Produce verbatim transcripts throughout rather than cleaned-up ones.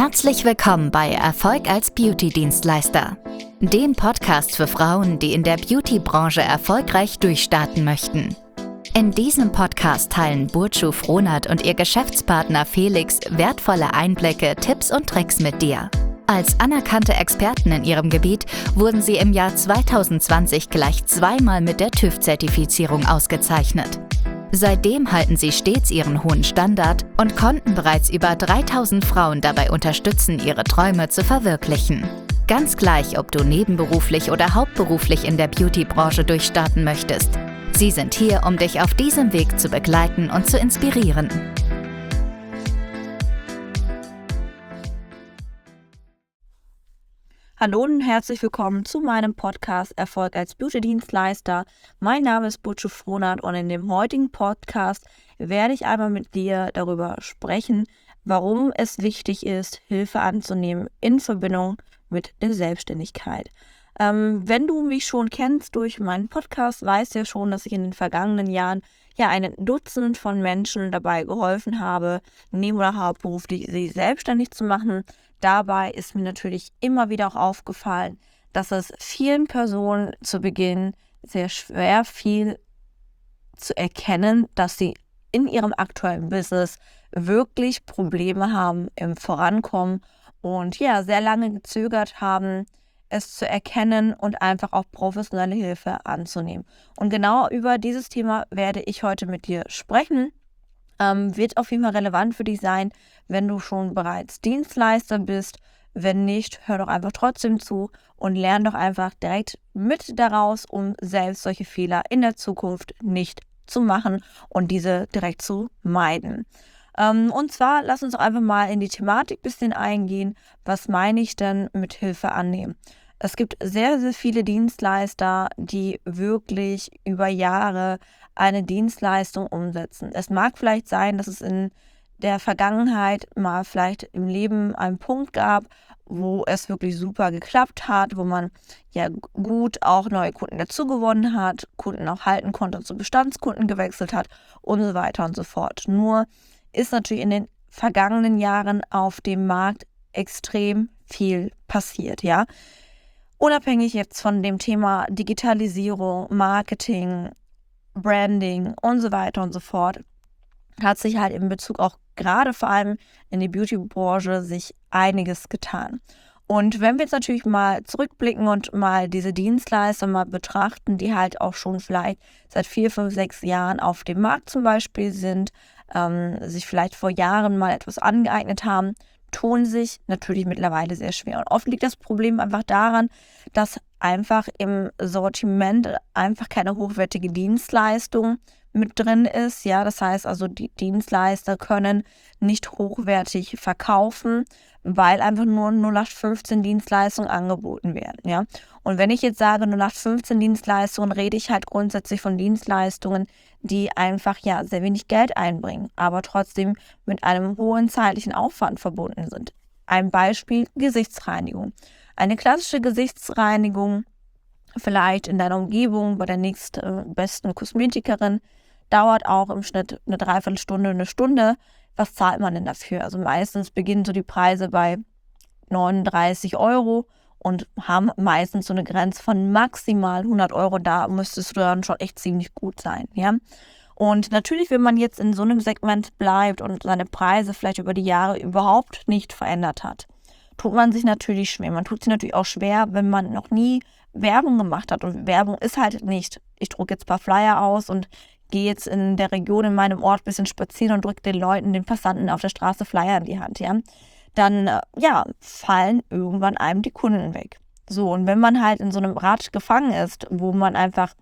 Herzlich willkommen bei Erfolg als Beauty-Dienstleister, dem Podcast für Frauen, die in der Beauty-Branche erfolgreich durchstarten möchten. In diesem Podcast teilen Burcu Frohnert und ihr Geschäftspartner Felix wertvolle Einblicke, Tipps und Tricks mit dir. Als anerkannte Experten in ihrem Gebiet wurden sie im Jahr zwanzig zwanzig gleich zweimal mit der TÜV-Zertifizierung ausgezeichnet. Seitdem halten sie stets ihren hohen Standard und konnten bereits über dreitausend Frauen dabei unterstützen, ihre Träume zu verwirklichen. Ganz gleich, ob du nebenberuflich oder hauptberuflich in der Beauty-Branche durchstarten möchtest. Sie sind hier, um dich auf diesem Weg zu begleiten und zu inspirieren. Hallo und herzlich willkommen zu meinem Podcast Erfolg als Beauty-Dienstleister. Mein Name ist Burcu Frohnert und in dem heutigen Podcast werde ich einmal mit dir darüber sprechen, warum es wichtig ist, Hilfe anzunehmen in Verbindung mit der Selbstständigkeit. Ähm, wenn du mich schon kennst durch meinen Podcast, weißt du ja schon, dass ich in den vergangenen Jahren ja einen Dutzend von Menschen dabei geholfen habe, neben- oder hauptberuflich sich selbstständig zu machen. Dabei ist mir natürlich immer wieder auch aufgefallen, dass es vielen Personen zu Beginn sehr schwer fiel zu erkennen, dass sie in ihrem aktuellen Business wirklich Probleme haben im Vorankommen und ja, sehr lange gezögert haben, es zu erkennen und einfach auch professionelle Hilfe anzunehmen. Und genau über dieses Thema werde ich heute mit dir sprechen. Ähm, wird auf jeden Fall relevant für dich sein, wenn du schon bereits Dienstleister bist. Wenn nicht, hör doch einfach trotzdem zu und lern doch einfach direkt mit daraus, um selbst solche Fehler in der Zukunft nicht zu machen und diese direkt zu meiden. Ähm, und zwar, lass uns doch einfach mal in die Thematik ein bisschen eingehen. Was meine ich denn mit Hilfe annehmen? Es gibt sehr, sehr viele Dienstleister, die wirklich über Jahre eine Dienstleistung umsetzen. Es mag vielleicht sein, dass es in der Vergangenheit mal vielleicht im Leben einen Punkt gab, wo es wirklich super geklappt hat, wo man ja gut auch neue Kunden dazugewonnen hat, Kunden auch halten konnte und zu Bestandskunden gewechselt hat und so weiter und so fort. Nur ist natürlich in den vergangenen Jahren auf dem Markt extrem viel passiert, ja. Unabhängig jetzt von dem Thema Digitalisierung, Marketing, Branding und so weiter und so fort, hat sich halt in Bezug auch gerade vor allem in die Beauty-Branche sich einiges getan. Und wenn wir jetzt natürlich mal zurückblicken und mal diese Dienstleister mal betrachten, die halt auch schon vielleicht seit vier, fünf, sechs Jahren auf dem Markt zum Beispiel sind, ähm, sich vielleicht vor Jahren mal etwas angeeignet haben, tun sich natürlich mittlerweile sehr schwer. Und oft liegt das Problem einfach daran, dass einfach im Sortiment einfach keine hochwertige Dienstleistung mit drin ist. Ja, das heißt also, die Dienstleister können nicht hochwertig verkaufen, weil einfach nur null acht fünfzehn Dienstleistungen angeboten werden. Ja, und wenn ich jetzt sage null acht fünfzehn Dienstleistungen, rede ich halt grundsätzlich von Dienstleistungen, die einfach ja sehr wenig Geld einbringen, aber trotzdem mit einem hohen zeitlichen Aufwand verbunden sind. Ein Beispiel: Gesichtsreinigung. Eine klassische Gesichtsreinigung, vielleicht in deiner Umgebung bei der nächstbesten Kosmetikerin, dauert auch im Schnitt eine Dreiviertelstunde, eine Stunde. Was zahlt man denn dafür? Also meistens beginnen so die Preise bei neununddreißig Euro und haben meistens so eine Grenze von maximal hundert Euro. Da müsstest du dann schon echt ziemlich gut sein, ja. Und natürlich, wenn man jetzt in so einem Segment bleibt und seine Preise vielleicht über die Jahre überhaupt nicht verändert hat, tut man sich natürlich schwer. Man tut sich natürlich auch schwer, wenn man noch nie Werbung gemacht hat. Und Werbung ist halt nicht, ich drucke jetzt ein paar Flyer aus und gehe jetzt in der Region, in meinem Ort ein bisschen spazieren und drücke den Leuten, den Passanten auf der Straße Flyer in die Hand, ja. Dann, ja, fallen irgendwann einem die Kunden weg. So, und wenn man halt in so einem Rad gefangen ist, wo man einfach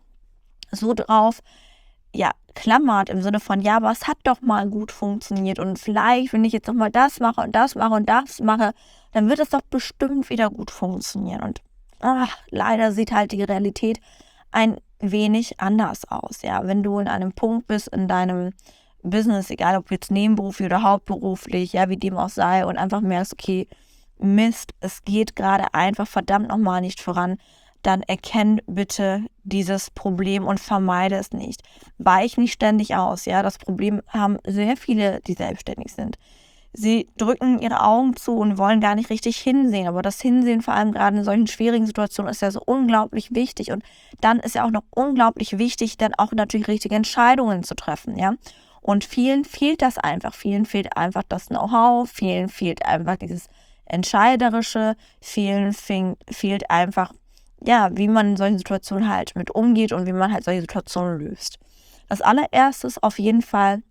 so drauf, ja, klammert, im Sinne von, ja, aber es hat doch mal gut funktioniert und vielleicht, wenn ich jetzt nochmal das mache und das mache und das mache, dann wird es doch bestimmt wieder gut funktionieren. Und ach, leider sieht halt die Realität ein wenig anders aus, ja. Wenn du in einem Punkt bist in deinem Business, egal ob jetzt nebenberuflich oder hauptberuflich, ja, wie dem auch sei, und einfach merkst, okay, Mist, es geht gerade einfach verdammt nochmal nicht voran, dann erkenn bitte dieses Problem und vermeide es nicht. Weich nicht ständig aus, ja. Das Problem haben sehr viele, die selbstständig sind. sie drücken ihre Augen zu und wollen gar nicht richtig hinsehen. Aber das Hinsehen, vor allem gerade in solchen schwierigen Situationen, ist ja so unglaublich wichtig. Und dann ist ja auch noch unglaublich wichtig, dann auch natürlich richtige Entscheidungen zu treffen, ja. Und vielen fehlt das einfach. Vielen fehlt einfach das Know-how, vielen fehlt einfach dieses Entscheiderische, vielen fehlt einfach, ja, wie man in solchen Situationen halt mit umgeht und wie man halt solche Situationen löst. Das allererste ist auf jeden Fall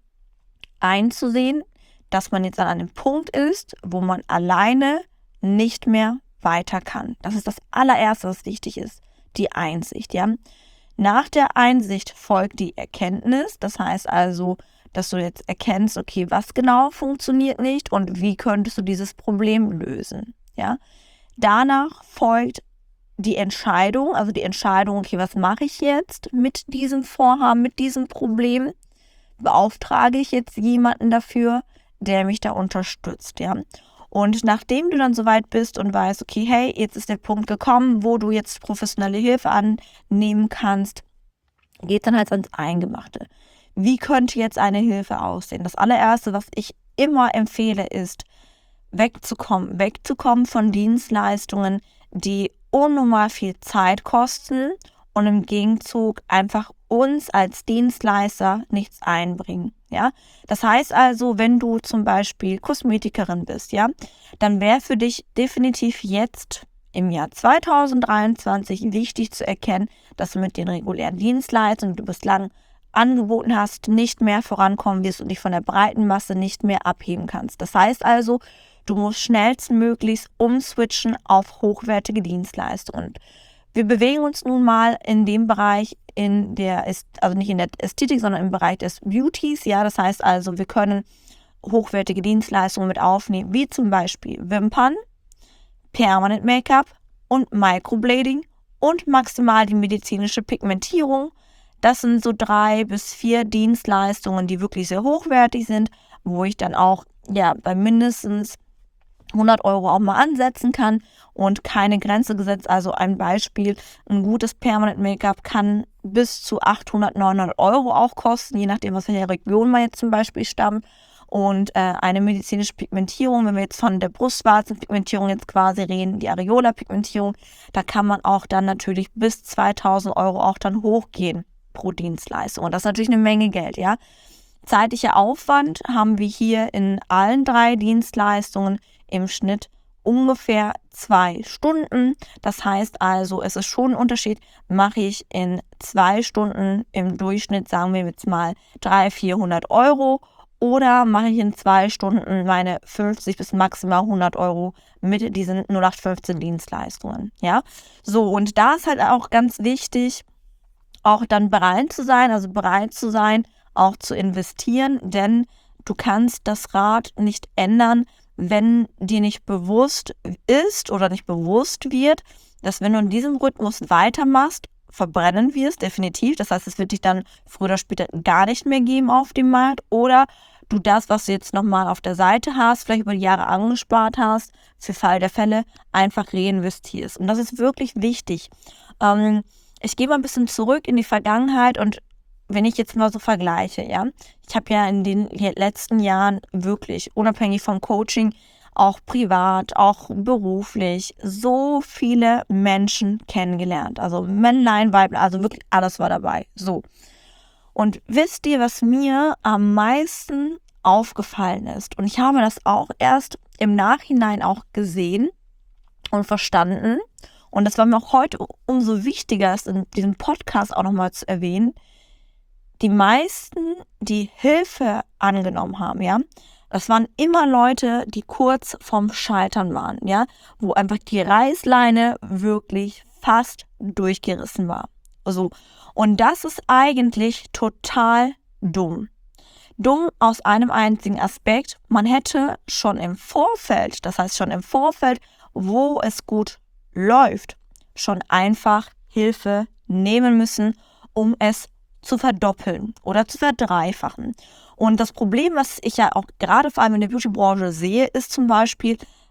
einzusehen, dass man jetzt an einem Punkt ist, wo man alleine nicht mehr weiter kann. Das ist das allererste, was wichtig ist, die Einsicht, ja. Nach der Einsicht folgt die Erkenntnis, das heißt also, dass du jetzt erkennst, okay, was genau funktioniert nicht und wie könntest du dieses Problem lösen, ja. Danach folgt die Entscheidung, also die Entscheidung, okay, was mache ich jetzt mit diesem Vorhaben, mit diesem Problem? Beauftrage ich jetzt jemanden dafür, der mich da unterstützt, ja. Und nachdem du dann soweit bist und weißt, okay, hey, jetzt ist der Punkt gekommen, wo du jetzt professionelle Hilfe annehmen kannst, geht dann halt ans Eingemachte. Wie könnte jetzt eine Hilfe aussehen? Das allererste, was ich immer empfehle, ist, wegzukommen, wegzukommen von Dienstleistungen, die unnormal viel Zeit kosten und im Gegenzug einfach uns als Dienstleister nichts einbringen, ja. Das heißt also, wenn du zum Beispiel Kosmetikerin bist, ja, dann wäre für dich definitiv jetzt im Jahr zweitausenddreiundzwanzig wichtig zu erkennen, dass du mit den regulären Dienstleistungen, die du bislang angeboten hast, nicht mehr vorankommen wirst und dich von der breiten Masse nicht mehr abheben kannst. Das heißt also, du musst schnellstmöglichst umswitchen auf hochwertige Dienstleistungen. Wir bewegen uns nun mal in dem Bereich, in der, also nicht in der Ästhetik, sondern im Bereich des Beautys. Ja, das heißt also, wir können hochwertige Dienstleistungen mit aufnehmen, wie zum Beispiel Wimpern, Permanent Make-up und Microblading und maximal die medizinische Pigmentierung. Das sind so drei bis vier Dienstleistungen, die wirklich sehr hochwertig sind, wo ich dann auch ja bei mindestens hundert Euro auch mal ansetzen kann und keine Grenze gesetzt. Also ein Beispiel, ein gutes Permanent Make-up kann bis zu achthundert, neunhundert Euro auch kosten, je nachdem, was in der Region man jetzt zum Beispiel stammt. Und äh, eine medizinische Pigmentierung, wenn wir jetzt von der Brustwarzenpigmentierung jetzt quasi reden, die Areola-Pigmentierung, da kann man auch dann natürlich bis zweitausend Euro auch dann hochgehen pro Dienstleistung. Und das ist natürlich eine Menge Geld, ja. Zeitlicher Aufwand haben wir hier in allen drei Dienstleistungen im Schnitt ungefähr zwei Stunden. Das heißt also, es ist schon ein Unterschied, mache ich in zwei Stunden im Durchschnitt, sagen wir jetzt mal dreihundert, vierhundert Euro, oder mache ich in zwei Stunden meine fünfzig bis maximal hundert Euro mit diesen null acht fünfzehn Dienstleistungen. Ja, so, und da ist halt auch ganz wichtig, auch dann bereit zu sein, also bereit zu sein, auch zu investieren, denn du kannst das Rad nicht ändern, wenn dir nicht bewusst ist oder nicht bewusst wird, dass wenn du in diesem Rhythmus weitermachst, verbrennen wirst, definitiv. Das heißt, es wird dich dann früher oder später gar nicht mehr geben auf dem Markt, oder du das, was du jetzt nochmal auf der Seite hast, vielleicht über die Jahre angespart hast, für Fall der Fälle einfach reinvestierst. Und das ist wirklich wichtig. Ähm, ich gehe mal ein bisschen zurück in die Vergangenheit, und wenn ich jetzt mal so vergleiche, ja, ich habe ja in den letzten Jahren wirklich, unabhängig vom Coaching, auch privat, auch beruflich, so viele Menschen kennengelernt. Also Männlein, Weiblein, also wirklich alles war dabei. So. Und wisst ihr, was mir am meisten aufgefallen ist? Und ich habe das auch erst im Nachhinein auch gesehen und verstanden. Und das war mir auch heute umso wichtiger, es in diesem Podcast auch nochmal zu erwähnen. Die meisten, die Hilfe angenommen haben, ja, das waren immer Leute, die kurz vorm Scheitern waren, ja, wo einfach die Reißleine wirklich fast durchgerissen war. So. Und das ist eigentlich total dumm. Dumm aus einem einzigen Aspekt. Man hätte schon im Vorfeld, das heißt schon im Vorfeld, wo es gut läuft, schon einfach Hilfe nehmen müssen, um es zu verdoppeln oder zu verdreifachen. Und das Problem, was ich ja auch gerade vor allem in der Beauty-Branche sehe, ist zum Beispiel,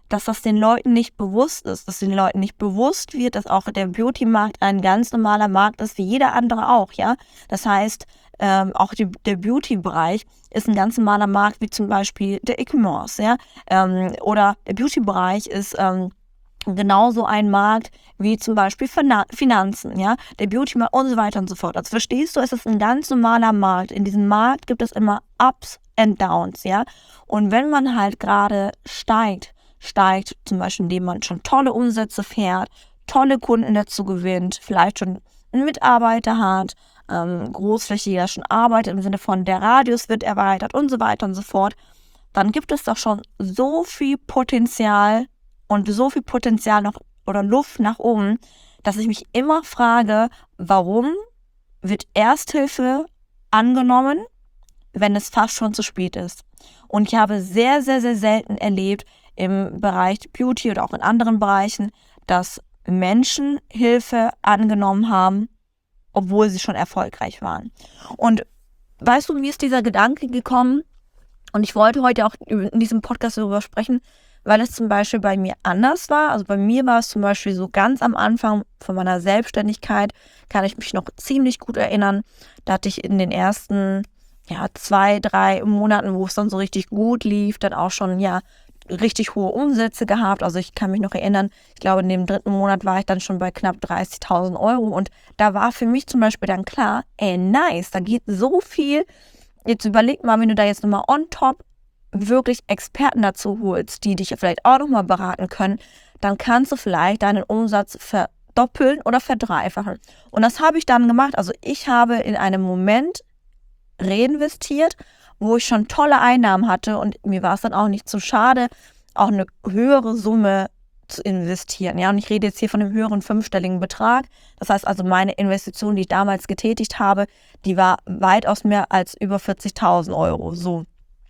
dass das den Leuten nicht bewusst ist, dass den Leuten nicht bewusst wird, dass auch der Beauty-Markt ein ganz normaler Markt ist, wie jeder andere auch, ja. Das heißt, ähm, auch die, der Beauty-Bereich ist ein ganz normaler Markt, wie zum Beispiel der E-Commerce, ja. Ähm, oder der Beauty-Bereich ist ähm, genauso ein Markt wie zum Beispiel Finanzen, ja, der Beauty-Markt und so weiter und so fort. Also verstehst du, es ist ein ganz normaler Markt. In diesem Markt gibt es immer Ups and Downs, ja. Und wenn man halt gerade steigt, steigt zum Beispiel, indem man schon tolle Umsätze fährt, tolle Kunden dazu gewinnt, vielleicht schon einen Mitarbeiter hat, ähm, großflächiger schon arbeitet, im Sinne von der Radius wird erweitert und so weiter und so fort, dann gibt es doch schon so viel Potenzial und so viel Potenzial noch oder Luft nach oben, dass ich mich immer frage, warum wird Ersthilfe angenommen, wenn es fast schon zu spät ist. Und ich habe sehr, sehr, sehr selten erlebt im Bereich Beauty oder auch in anderen Bereichen, dass Menschen Hilfe angenommen haben, obwohl sie schon erfolgreich waren. Und weißt du, mir ist dieser Gedanke gekommen und ich wollte heute auch in diesem Podcast darüber sprechen, weil es zum Beispiel bei mir anders war. Also bei mir war es zum Beispiel so ganz am Anfang von meiner Selbstständigkeit, kann ich mich noch ziemlich gut erinnern, da hatte ich in den ersten ja, zwei, drei Monaten, wo es dann so richtig gut lief, dann auch schon ja richtig hohe Umsätze gehabt. Also ich kann mich noch erinnern, ich glaube in dem dritten Monat war ich dann schon bei knapp dreißigtausend Euro und da war für mich zum Beispiel dann klar, ey nice, da geht so viel. Jetzt überleg mal, wenn du da jetzt nochmal on top wirklich Experten dazu holst, die dich vielleicht auch nochmal beraten können, dann kannst du vielleicht deinen Umsatz verdoppeln oder verdreifachen. Und das habe ich dann gemacht. Also ich habe in einem Moment reinvestiert, wo ich schon tolle Einnahmen hatte und mir war es dann auch nicht zu schade, auch eine höhere Summe zu investieren. Ja, und ich rede jetzt hier von einem höheren fünfstelligen Betrag. Das heißt also, meine Investition, die ich damals getätigt habe, die war weitaus mehr als über vierzigtausend Euro. So.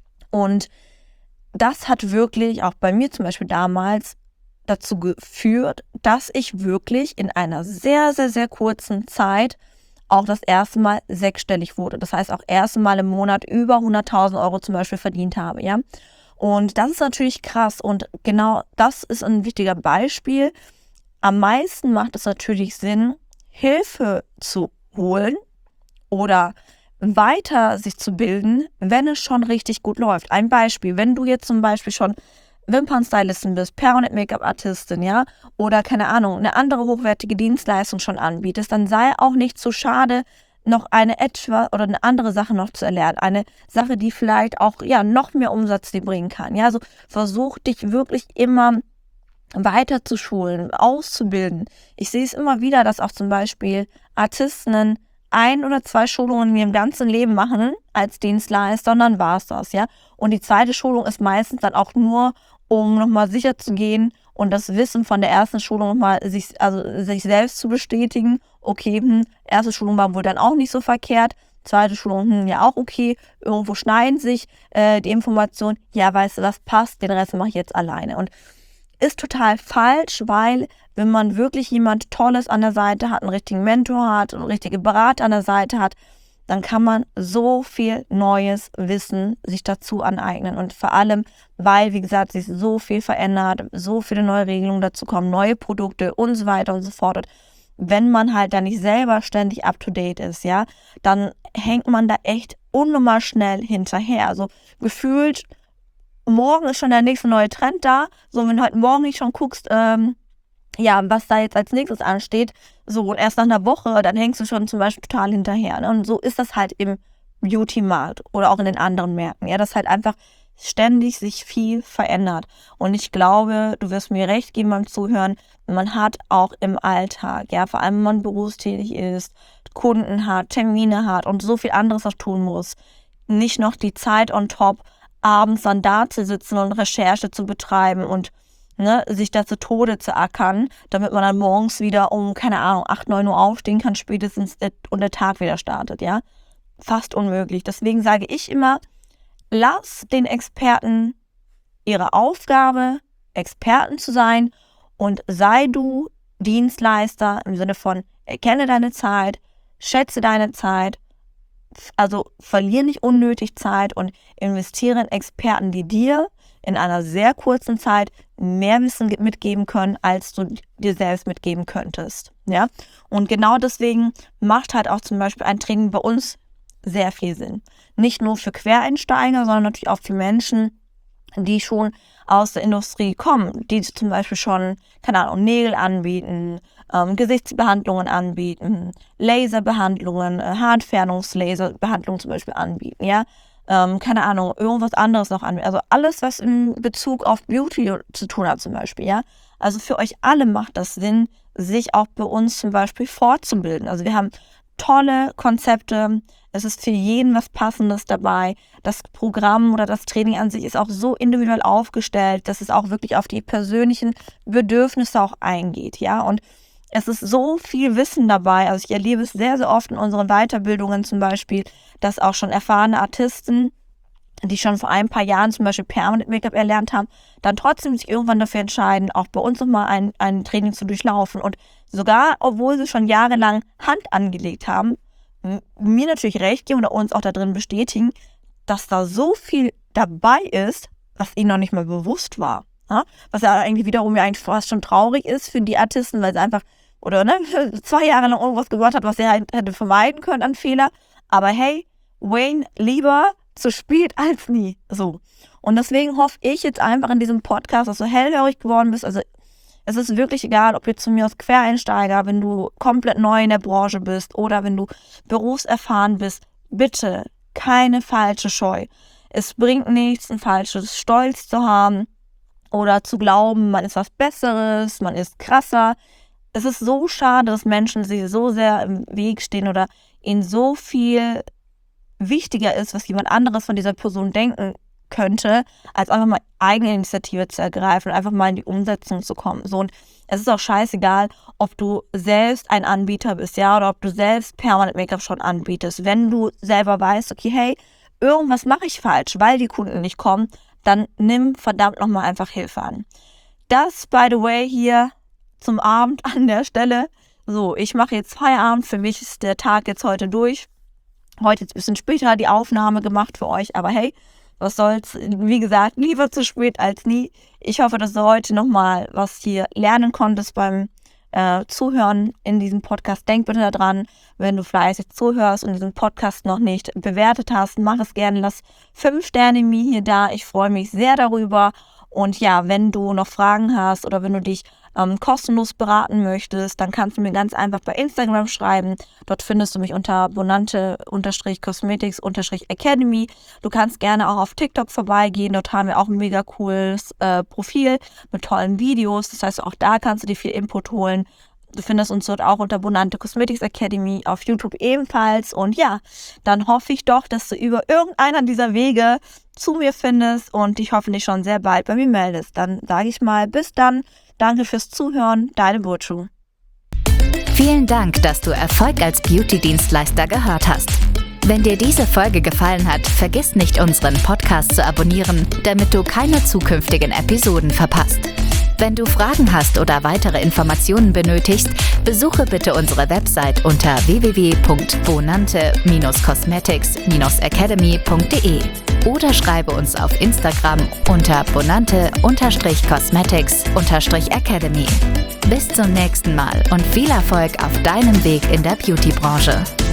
Und das hat wirklich auch bei mir zum Beispiel damals dazu geführt, dass ich wirklich in einer sehr, sehr, sehr kurzen Zeit auch das erste Mal sechsstellig wurde. Das heißt auch erste Mal im Monat über hunderttausend Euro zum Beispiel verdient habe, ja. Und das ist natürlich krass und genau das ist ein wichtiger Beispiel. Am meisten macht es natürlich Sinn, Hilfe zu holen oder weiter sich zu bilden, wenn es schon richtig gut läuft. Ein Beispiel, wenn du jetzt zum Beispiel schon Wimpernstylistin bist, Permanent Make-up-Artistin, ja, oder keine Ahnung, eine andere hochwertige Dienstleistung schon anbietest, dann sei auch nicht zu schade, noch eine etwa oder eine andere Sache noch zu erlernen. Eine Sache, die vielleicht auch, ja, noch mehr Umsatz dir bringen kann. Ja, also versuch dich wirklich immer weiter zu schulen, auszubilden. Ich sehe es immer wieder, dass auch zum Beispiel Artistinnen ein oder zwei Schulungen in ihrem ganzen Leben machen als Dienstleister und dann war es das, ja. Und die zweite Schulung ist meistens dann auch nur, um nochmal sicher zu gehen und das Wissen von der ersten Schulung nochmal sich, also sich selbst zu bestätigen. Okay, hm, erste Schulung war wohl dann auch nicht so verkehrt, zweite Schulung, hm, ja auch okay, irgendwo schneiden sich äh, die Informationen, ja, weißt du, was passt, den Rest mache ich jetzt alleine. Und ist total falsch, weil wenn man wirklich jemand Tolles an der Seite hat, einen richtigen Mentor hat, einen richtigen Berater an der Seite hat, dann kann man so viel neues Wissen sich dazu aneignen. Und vor allem, weil, wie gesagt, sich so viel verändert, so viele neue Regelungen dazu kommen, neue Produkte und so weiter und so fort. Und wenn man halt da nicht selber ständig up-to-date ist, ja, dann hängt man da echt unnormal schnell hinterher. Also gefühlt, morgen ist schon der nächste neue Trend da. So, wenn du heute Morgen nicht schon guckst, ähm, ja, was da jetzt als nächstes ansteht, so, und erst nach einer Woche, dann hängst du schon zum Beispiel total hinterher. Ne? Und so ist das halt im Beauty-Markt oder auch in den anderen Märkten. Ja, dass halt einfach ständig sich viel verändert. Und ich glaube, du wirst mir recht geben beim Zuhören, man hat auch im Alltag, ja, vor allem wenn man berufstätig ist, Kunden hat, Termine hat und so viel anderes auch tun muss, nicht noch die Zeit on top, abends dann da zu sitzen und Recherche zu betreiben und ne, sich da zu Tode zu ackern, damit man dann morgens wieder um, keine Ahnung, acht, neun Uhr aufstehen kann, spätestens der, und der Tag wieder startet, ja. Fast unmöglich. Deswegen sage ich immer, lass den Experten ihre Aufgabe, Experten zu sein und sei du Dienstleister im Sinne von erkenne deine Zeit, schätze deine Zeit, also verliere nicht unnötig Zeit und investiere in Experten, die dir in einer sehr kurzen Zeit mehr Wissen mitgeben können, als du dir selbst mitgeben könntest. Ja? Und genau deswegen macht halt auch zum Beispiel ein Training bei uns sehr viel Sinn. Nicht nur für Quereinsteiger, sondern natürlich auch für Menschen, die schon aus der Industrie kommen, die zum Beispiel schon, keine Ahnung, Nägel anbieten, ähm, Gesichtsbehandlungen anbieten, Laserbehandlungen, äh, Haarentfernungslaserbehandlungen zum Beispiel anbieten, ja, ähm, keine Ahnung, irgendwas anderes noch anbieten. Also alles, was in Bezug auf Beauty zu tun hat zum Beispiel, ja. Also für euch alle macht das Sinn, sich auch bei uns zum Beispiel fortzubilden. Also wir haben tolle Konzepte, es ist für jeden was Passendes dabei. Das Programm oder das Training an sich ist auch so individuell aufgestellt, dass es auch wirklich auf die persönlichen Bedürfnisse auch eingeht, ja. Und es ist so viel Wissen dabei. Also ich erlebe es sehr, sehr oft in unseren Weiterbildungen zum Beispiel, dass auch schon erfahrene Artisten, die schon vor ein paar Jahren zum Beispiel Permanent Make-up erlernt haben, dann trotzdem sich irgendwann dafür entscheiden, auch bei uns nochmal ein, ein Training zu durchlaufen. Und sogar, obwohl sie schon jahrelang Hand angelegt haben, mir natürlich recht geben oder uns auch da drin bestätigen, dass da so viel dabei ist, was ihnen noch nicht mal bewusst war. Ja? Was ja eigentlich wiederum ja eigentlich fast schon traurig ist für die Artisten, weil sie einfach, oder ne, zwei Jahre lang irgendwas gemacht hat, was sie halt hätte vermeiden können an Fehler. Aber hey, Wayne, lieber zu spät als nie. So. Und deswegen hoffe ich jetzt einfach in diesem Podcast, dass du hellhörig geworden bist. Also es ist wirklich egal, ob du zu mir als Quereinsteiger, wenn du komplett neu in der Branche bist oder wenn du berufserfahren bist, bitte keine falsche Scheu. Es bringt nichts, ein falsches Stolz zu haben oder zu glauben, man ist was Besseres, man ist krasser. Es ist so schade, dass Menschen sich so sehr im Weg stehen oder ihnen so viel wichtiger ist, was jemand anderes von dieser Person denken könnte, als einfach mal eigene Initiative zu ergreifen und einfach mal in die Umsetzung zu kommen. So, und es ist auch scheißegal, ob du selbst ein Anbieter bist, ja, oder ob du selbst Permanent Make-up schon anbietest. Wenn du selber weißt, okay, hey, irgendwas mache ich falsch, weil die Kunden nicht kommen, dann nimm verdammt nochmal einfach Hilfe an. Das, by the way, hier zum Abend an der Stelle. So, ich mache jetzt Feierabend. Für mich ist der Tag jetzt heute durch. Heute jetzt ein bisschen später die Aufnahme gemacht für euch, aber hey, was soll's, wie gesagt, lieber zu spät als nie. Ich hoffe, dass du heute nochmal was hier lernen konntest beim äh, Zuhören in diesem Podcast. Denk bitte daran, wenn du fleißig zuhörst und diesen Podcast noch nicht bewertet hast, mach es gerne, lass fünf Sterne mir hier da. Ich freue mich sehr darüber. Und ja, wenn du noch Fragen hast oder wenn du dich ähm, kostenlos beraten möchtest, dann kannst du mir ganz einfach bei Instagram schreiben. Dort findest du mich unter bonante-cosmetics-academy. Du kannst gerne auch auf TikTok vorbeigehen. Dort haben wir auch ein mega cooles äh, Profil mit tollen Videos. Das heißt, auch da kannst du dir viel Input holen. Du findest uns dort auch unter Bonante Cosmetics Academy, auf YouTube ebenfalls. Und ja, dann hoffe ich doch, dass du über irgendeiner dieser Wege zu mir findest und dich hoffentlich schon sehr bald bei mir meldest. Dann sage ich mal, bis dann. Danke fürs Zuhören, deine Burcu. Vielen Dank, dass du Erfolg als Beauty-Dienstleister gehört hast. Wenn dir diese Folge gefallen hat, vergiss nicht, unseren Podcast zu abonnieren, damit du keine zukünftigen Episoden verpasst. Wenn du Fragen hast oder weitere Informationen benötigst, besuche bitte unsere Website unter w w w punkt bonante cosmetics academy punkt de oder schreibe uns auf Instagram unter bonante cosmetics academy. Bis zum nächsten Mal und viel Erfolg auf deinem Weg in der Beauty-Branche.